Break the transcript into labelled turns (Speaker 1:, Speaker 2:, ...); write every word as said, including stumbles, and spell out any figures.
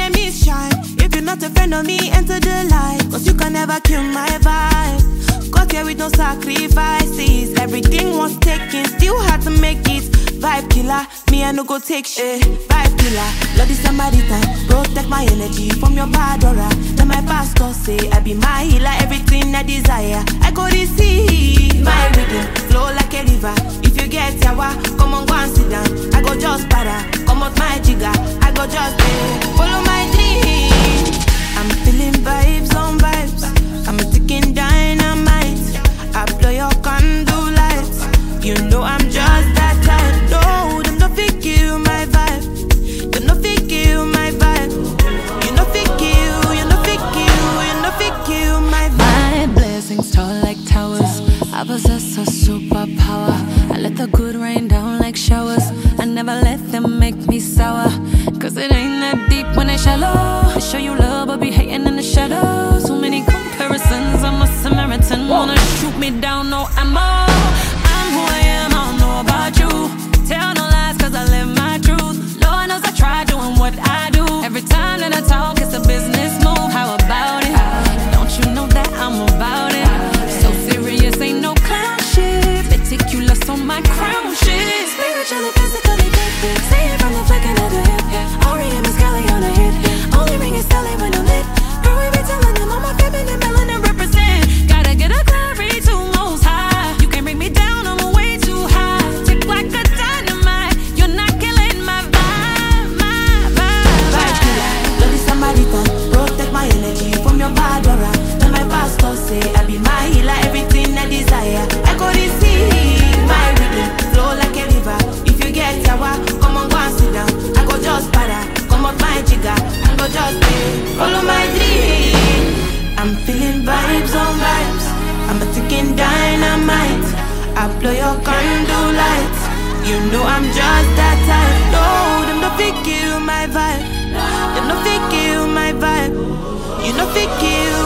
Speaker 1: my miss shine. If you're not a friend of me, enter the light. Cause you can never kill my vibe. Got here with no sacrifices. Everything was taken, still had to make it. Vibe killer, me I no go take shit. Vibe killer, Lord is somebody time. Protect my energy from your bad aura. Then my pastor say I be my healer, everything I desire. I go receive my rhythm, flow like a river. If you get yawa, come on go and sit down. I go just para, come out my jigger. I go just pay, follow my dream. I'm feeling vibes on vibes. I'm a ticking dynamite. I blow your candle lights. You know I'm just that type. No, them no fit kill my vibe. Them no fit kill my vibe. You no fit kill, you no fit kill, you no fit kill my vibe.
Speaker 2: My blessings tall like towers. I possess a superpower. I let the good rain down like showers. I never let them make me sour. Cause it ain't that deep when they shallow. They show you love but be hating in the shadows. Too many comparisons, I'm a Samaritan. Wanna shoot me down, no ammo. I'm who I am, I don't know about you. Tell no lies cause I live my truth. Lord knows I try doing what I do. Every time that I talk it's a business move. How about it? Don't you know that I'm about it? So serious, ain't no clown shit. Meticulous on my crown shit. Spiritually, physically gifted. See it from the flicking of the hip. R E M is Kelly on a hit. Only ring is Sally when I'm lit. Girl, we be telling them I'm a feminine melanin represent. Gotta get a glory to most high. You can't bring me down, I'm way too high. Tick like a dynamite. You're not killing my vibe, my vibe.
Speaker 1: Vibe killer, love is somebody time. Protect my energy from your bad aura. Then my pastor say I be my healer, everything I desire. I go receive my rhythm, flow like a river. If you get yawa, come on go and sit down. I go just para, come out my jigger. I go just pay, follow my dream. I'm feeling vibes on vibes. I'm a ticking dynamite. I blow your candle lights. You know I'm just that type. No, them no fit kill my vibe. Them no fit kill my vibe. You no fit kill